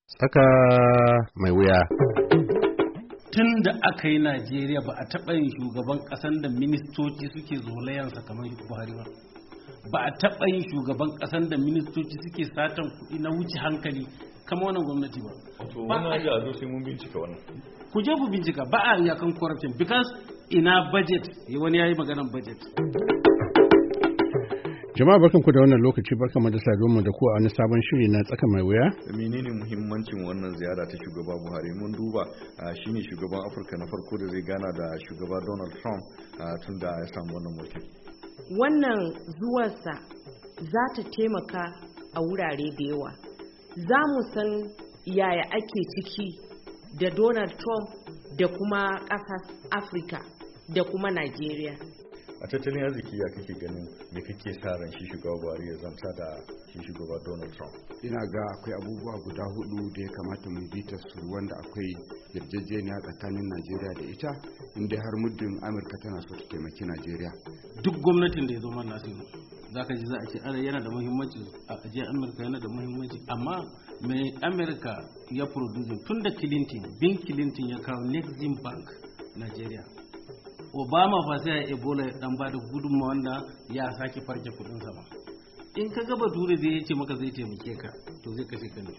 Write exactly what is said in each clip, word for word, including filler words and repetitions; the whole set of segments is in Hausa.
Tsaka mai wuya. Tun da aka yi Najeriya ba a taɓa yin shugaban ƙasan da ministoci suke zolayansa kamar Buhari ba. Ba a taɓa yin shugaban ƙasan da ministoci suke satan kuɗi na wuce hankali kamar wannan gwamnati ba. To wannan ya zo sai mun bincika wannan. Ku je ku bincika ba a iyakan corruption because ina budget wani yayi maganar budget. Jama'a barkanku da wannan lokaci barkanmu da saduwa da ku a wani sabon shiri na tsaka mai wuya. Menene muhimmancin wannan ziyara ta shugaba Buhari? Mun duba shine shugaban Afirka na farko da zai gana da shugaba Donald Trump tun da ya samu wannan mulki. Wannan zuwansa za ta taimaka a wurare da yawa. Za mu san yaya ake ciki da Donald Trump da kuma ƙasar Afirka da kuma Najeriya. A tattalin arziki ya kake ganin me kake sa ran shi shugaba Buhari ya zanta da shi shugaba Donald Trump? Ina ga akwai abubuwa guda hudu da ya kamata mu bi ta su wanda akwai yarjejeniya tsakanin Najeriya da ita inda har muddin Amurka tana so ta taimaki Najeriya. Duk gwamnatin da ya zo mana nasiru zaka ji za a ce ana yana da muhimmanci a ajiyar Amurka yana da muhimmanci amma mai Amurka ya produce tun da Clinton bin Clinton ya kawo Exim Bank Najeriya. Obama fa sai Ebola ya dan bada gudunmawa wanda ya sake farke kudin sama. In ka gaba ture zai yace maka zai taimake ka to zai kashe ka ne.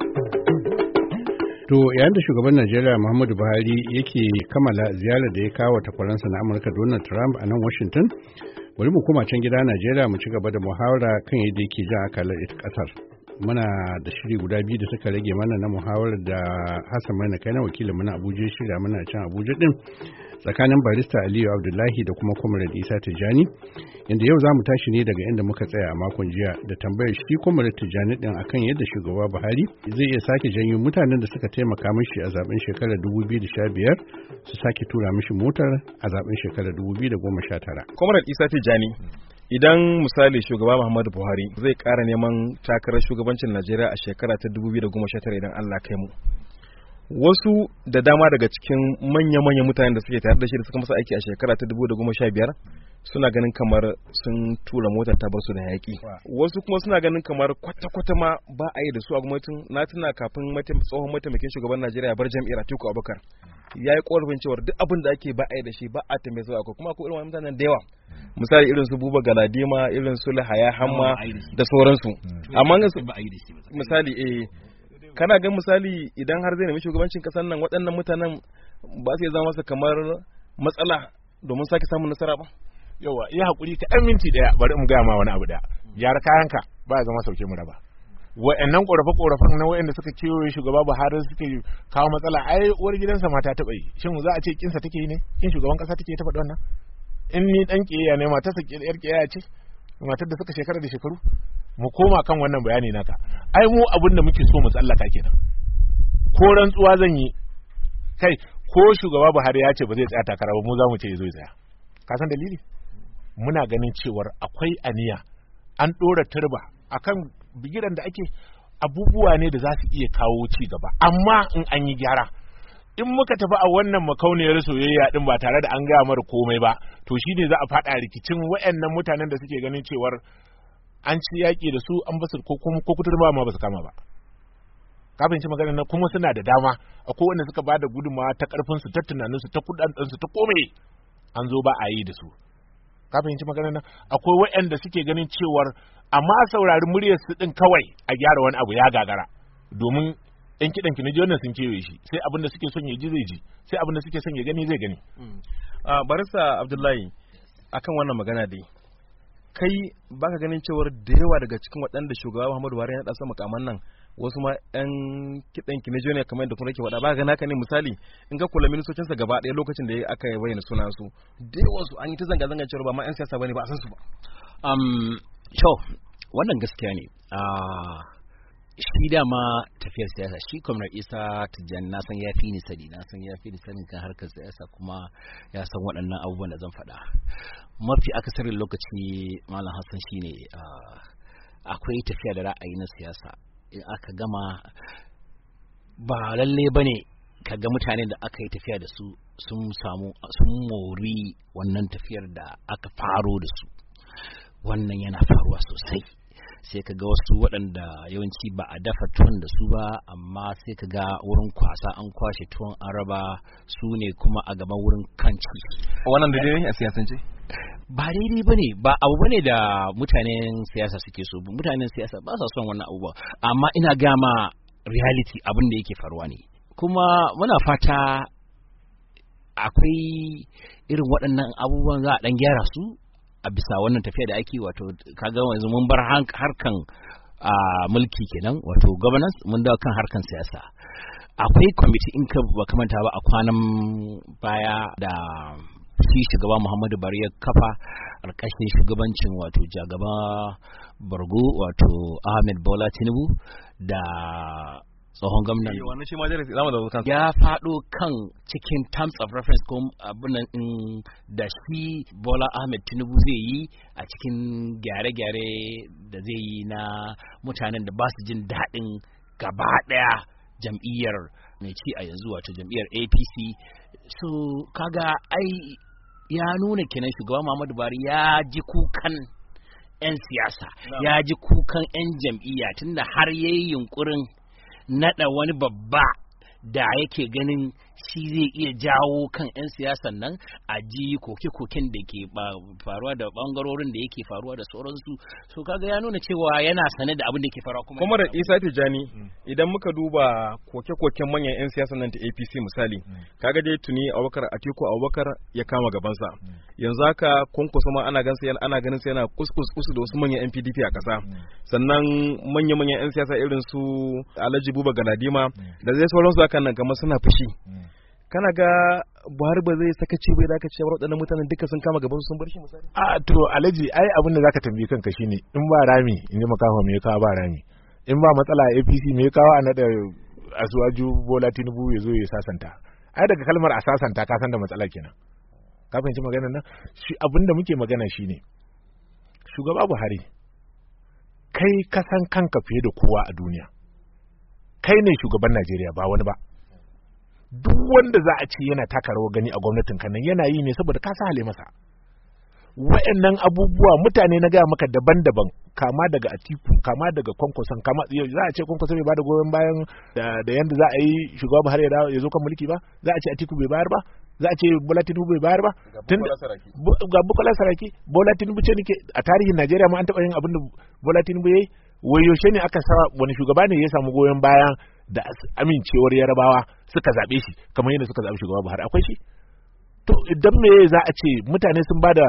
To yayin da shugaban Najeriya Muhammadu Buhari yake kammala ziyarar da ya kawo takwaransa na Amurka Donald Trump a nan Washington, bari mu koma can gida Najeriya mu ci gaba da muhawara kan yadda yake jan akalar ita kasar. Muna da shiri guda biyu da suka rage mana na muhawarar da Hassan Maina kai na wakilin mana Abuja shirya mana can Abuja din tsakanin barista Aliyu Abdullahi da kuma Comrade Isa Tijani, inda yau za mu tashi ne daga inda muka tsaya a makon jiya da tambayar shi Comrade Tijani din akan yadda shugaba Buhari zai iya sake janyo mutanen da suka taimaka mishi a zaben shekarar dubu biyu da sha biyar su sake tura mishi motar a zaben shekarar dubu biyu da goma sha tara. Comrade Isa Tijani, idan misali shugaba Muhammadu Buhari zai ƙara neman takarar shugabancin Najeriya a shekara ta dubu biyu da goma sha tara idan Allah kai mu, wasu da dama daga cikin manya-manyan mutanen da suke tare da shi da suka masa aiki a shekara ta dubu da goma sha biyar suna ganin kamar sun tura motar ta bar su da yaƙi. Wasu kuma suna ganin kamar kwata-kwata ma ba a yi da su a gwamnatin. Na tuna kafin tsohon mataimakin shugaban Najeriya bar jam'iyyar Atiku Abubakar ya yi ƙorafin cewar duk abin da ake ba a yi da shi ba a tambaye su akwai kuma akwai irin mutanen da yawa, misali irin su Buba Galadima, irin su Lahaya Hamma da sauransu. Amma misali eh kana ga misali idan har zai nemi shugabancin kasar nan waɗannan mutanen ba su zama masa kamar matsala domin sake samun nasara ba. Yawa iya hakuri ka ɗan minti ɗaya bari in gaya ma wani abu ɗaya. Gyara kayanka ba ya zama sauke mu raba. Wa'annan ƙorafe-ƙorafen na wa'anda suka kewaye shugaba Buhari suke kawo matsala ai uwar gidansa mata taɓa yi. Shin za a ce kinsa take yi ne? Kin shugaban ƙasa take ta faɗi wannan? In ni ɗan ƙiyayya ne matarsa ƙiyar ƙiyayya ce? Matar da suka shekara da shekaru? Mu koma kan wannan bayani naka. Ai mu abin da muke so mu tsallaka kenan. Ko rantsuwa zan yi kai ko shugaba Buhari ya ce ba zai tsaya takara ba mu za mu ce zo tsaya. Ka san dalili? Muna ganin cewar akwai aniya an dora turba akan bigiran da ake abubuwa ne da za su iya kawo ci gaba amma in an yi gyara in muka tafi a wannan makauniyar soyayya din ba tare da an gaya mara komai ba to shine za a fada rikicin wayannan mutanen da suke ganin cewar an ci yaƙi da su an basu ko ko kuturba ma basu kama ba. Ka fahimci maganar nan kuma suna da dama akwai wanda suka bada gudunmawa ta karfin su ta tunanin su ta kudaden su ta komai an zo ba a yi da su. Ka fahimci maganar nan akwai waɗanda suke ganin cewar amma saurari muryar su din kawai a gyara wani abu ya gagara domin ɗan kiɗan ki na ji wannan sun kewaye shi sai abin da suke son ya ji zai ji sai abin da suke son ya gani zai gani. Barista Abdullahi, akan wannan magana dai kai baka ganin cewar da yawa daga cikin waɗanda shugaba Muhammadu Buhari ya ɗasa makaman nan wasu ma ɗan kiɗan kinejo ne kamar da kuma yake faɗa, baka gana ka ne misali in ka kula ministocinsa gaba ɗaya lokacin da aka bayyana sunan su da yawan su an yi ta zanga-zanga cewar ba ma 'yan siyasa bane ba a san su ba. Um, to wannan gaskiya ne. Uh, shi dama tafiyar siyasa shi Comrade Isa Tijjani na san ya fi ni sani na san ya fi ni sanin kan harkar siyasa kuma ya san waɗannan abubuwan da zan faɗa. Mafi akasarin lokaci Malam Hassan shine uh, akwai tafiya da ra'ayi na siyasa in aka gama ba lalle bane kaga mutanen da aka yi tafiya da su sun samu sun mori wannan tafiyar da aka faro da su. Wannan yana faruwa sosai sai ka ga wasu waɗanda yawanci ba a dafa tuwon da su ba amma sai ka ga wurin kwasa an kwashe tuwon an raba su ne kuma a gaban wurin kanci. Wannan da dai a siyasance? Ba daidai ba ne, ba abu ba ne da mutanen siyasa suke so, mutanen siyasa ba sa son wannan abubuwa, amma ina gama reality abin da yake faruwa ne. Kuma muna fata akwai irin waɗannan abubuwan za a ɗan gyara su a bisa wannan tafiya da ake, wato kaga yanzu mun bar harkan mulki kenan, wato governance, mun dawo kan harkan siyasa. Akwai kwamiti in ka ba kamanta ba a kwanan baya da shi shugaba Muhammadu Buhari ya kafa ƙarƙashin shugabancin wato jagaba Bargo wato Ahmed Bola Tinubu da tsohon gwamnan ya faɗo kan cikin terms of reference ko abunan da shi Bola Ahmed Tinubu zai yi a cikin gyare-gyare da zai yi na mutanen da ba su jin daɗin gaba ɗaya jam'iyyar mai ci a yanzu wato jam'iyyar A P C. So kaga ai ya nuna kenan shugaba Muhammadu Buhari ya ji kukan 'yan siyasa, ya ji kukan 'yan jam'iyya tunda har yayi yunkurin naɗa wani babba da yake ganin shi zai iya jawo kan 'yan siyasan nan a ji koke-koken da ke faruwa da bangarorin da yake faruwa da sauransu. So kaga ya nuna cewa yana sane da abin da ke faruwa. Kuma kuma da Isa Tijjani idan muka duba koke-koken manyan 'yan siyasan nan ta A P C misali, kaga dai tuni Abubakar Atiku Abubakar ya kama gabansa, yanzu haka Kwankwaso ma ana ganin ana ganin sai yana kuskus kusu da wasu manyan 'yan P D P a ƙasa, sannan manya-manyan 'yan siyasa irin su Alhaji Buba Galadima da zai sauransu hakan nan kamar suna fushi. Kana ga Buhari ba zai sakaci bai zaka ce waɗannan mutanen duka sun kama gaban sun bar shi misali? A to Alhaji ai abin da zaka tambaye kanka shine in ba rami in ji makafa me ya kawo ba rami, in ba matsala a A P C me ya kawo a nada Asuwaju Bola Tinubu ya zo ya sasanta. Ai daga kalmar a sasanta ka san da matsala kenan. Ka fahimci maganar nan? Shi abin da muke magana shine shugaba Buhari kai ka san kanka fiye da kowa a duniya. Kai ne shugaban Najeriya ba wani ba. Duk wanda za a ce yana taka rawar gani a gwamnatin kan nan yana yi ne saboda ka sahale masa. Wa'annan abubuwa mutane na gaya maka daban-daban, kama daga Atiku, kama daga Kwankwason, kama za a ce Kwankwason bai bada goyon bayan da, da yanda za a yi shugaba Buhari ya zo kan mulki ba, za a ce Atiku bai bayar ba, za a ce Bola Tinubu bai bayar ba. Ga Bukola Saraki, Bola Tinubu ce nake a tarihin Najeriya ma an taɓa yin abin da Bola Tinubu yayi. Wai yaushe ne aka sa wani shugaba ne ya samu goyon bayan da amincewar Yarabawa suka zaɓe shi kamar yadda suka zaɓi shugaba Buhari? Akwai shi? To idan me za a ce mutane sun ba da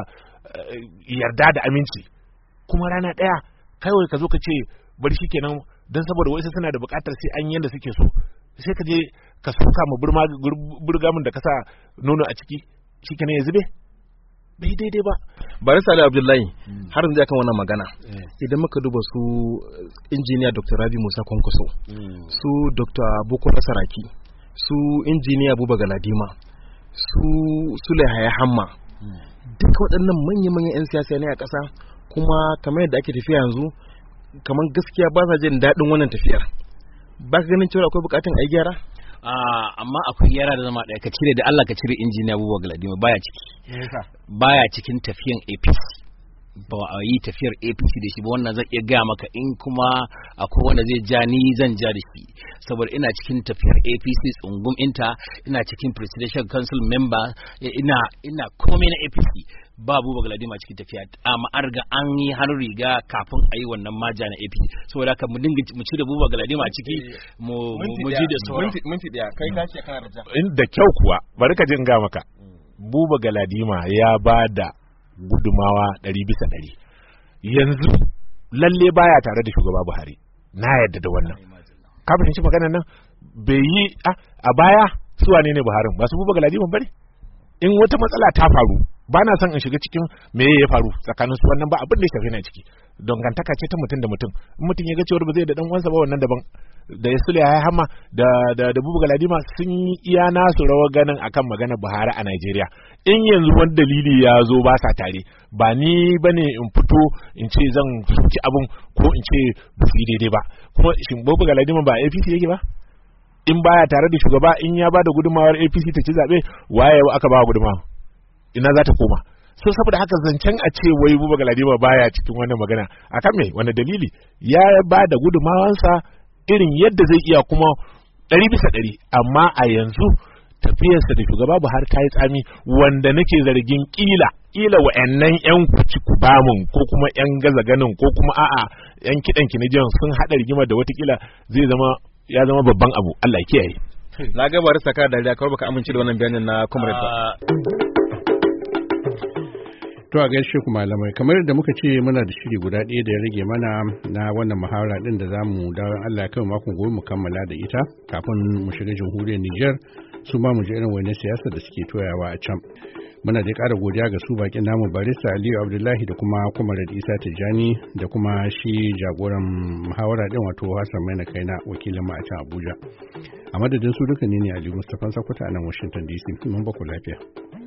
yarda da aminci kuma rana ɗaya kawai ka zo ka ce bari shi kenan don saboda wasu suna da buƙatar sai an yanda suke so, sai ka je ka soka ma burgamin da ka sa nono a ciki shi kenan ya zube? Bai daidai ba. Bari Sale Abdullahi har yanzu akan wannan magana. Idan muka duba su injiniya Doctor Rabi Musa Kwankwaso, su Doctor Bukola Saraki, su injiniya Buba Galadima, su Sule Haya Hamma, duka waɗannan manya-manyan 'yan siyasa ne a ƙasa, kuma kamar yadda ake tafiya yanzu kamar gaskiya ba sa jin daɗin wannan tafiyar. Ba ka ganin cewa akwai buƙatun a yi gyara? Uh, amma akwai yara da zama ɗaya, ka cire da Allah ka cire injiniya Buba Galadima baya ciki. Baya cikin tafiyan A P C. Ba a yi tafiyar A P C da shi ba, wannan zan iya gaya maka, in kuma akwai wanda zai ja ni zan ja da shi, saboda ina cikin tafiyar A P C tsungum inta, ina cikin presidential council member, ina ina komai na A P C. Ba Buba Galadima cikin tafiya, amma an riga an yi har riga kafin a yi wannan maja na A P C, saboda haka mu dinga mu ci da Buba Galadima a ciki mu mu ji da sauran. Minti daya kai ka ce kana da ja. Da kyau kuwa bari ka jin ga maka. Buba Galadima ya ba da gudumawa ɗari bisa ɗari. Yanzu lalle baya tare da shugaba Buhari, na yarda da wannan. Ka fahimci maganar nan? Bai yi a baya su wane ne Buharin ba su Buba Galadima bane? In wata matsala ta faru ba na son in shiga cikin me ya faru tsakanin su, wannan ba abin da ya shafi na ciki, dangantaka ce ta mutum da mutum. In mutum ya ga cewa ba zai da dan uwansa ba wannan daban. Da Sule ya hama da da da Buba Galadima sun yi iya nasu rawar ganin akan magana Buhari a Najeriya. In yanzu wani dalili ya zo ba sa tare, ba ni bane in fito in ce zan soki abun ko in ce ba su yi daidai ba. Kuma shin Buba Galadima ba A P C yake ba? In baya tare da shugaba, in ya ba da gudunmawar A P C ta ci zaɓe, waye aka ba gudunmawa? Ina za ta koma? so saboda haka zancen a ce wai Buba Galadima baya cikin wannan magana akan me wani dalili ya ba da gudumawansa irin yadda zai iya kuma ɗari bisa ɗari amma a yanzu tafiyarsa da shugaba Buhari ta yi tsami wanda nake zargin kila kila wa'annan yan kuci kubamun ko kuma yan gaza ganin ko kuma a'a yan kidan kinijiyan sun hada rigima da watakila zai zama ya zama babban abu Allah ya kiyaye. Na ga bari saka da dariya kawai baka amince da wannan bayanin na comrade ba. To a gaishe ku malamai kamar yadda muka ce muna da shiri guda ɗaya da ya rage mana na wannan muhawara din da zamu dawo Allah ya kai makon gobe mu kammala da ita kafin mu shiga jamhuriyar Niger su ma mu ji irin wani siyasa da suke toyawa a can. Muna da ƙara godiya ga su bakin namu barista Aliyu Abdullahi da kuma Comrade Isa Tijjani da kuma shi jagoran muhawara din wato Hassan Maina Kaina wakilin mu a can Abuja. A madadin su duka ne ne Ali Mustapha Sakwata a nan Washington D C. Mun ba ku lafiya.